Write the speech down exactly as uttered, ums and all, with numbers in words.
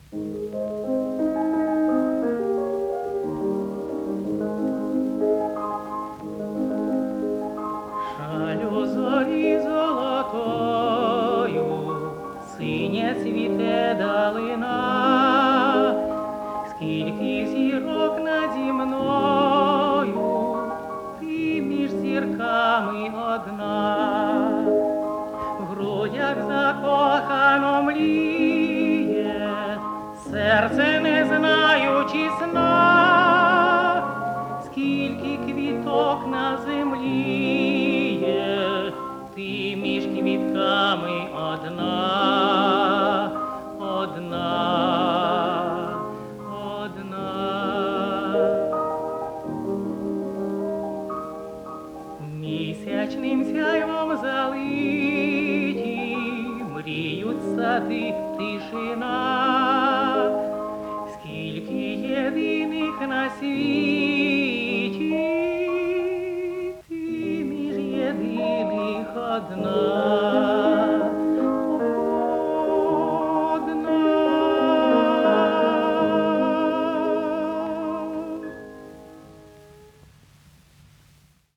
Шалю зорі золотою, синя цвіте далина, скільки зірок наді мною, ти між зірками одна, в грудях закохано мліє, серце не знаючи сна, скільки квіток на землі є, ти між квітками одна, одна, одна. Місячним сяйвом залиті, мріють сади, тишина, скільки єдиних на світі, ти між єдиних одна.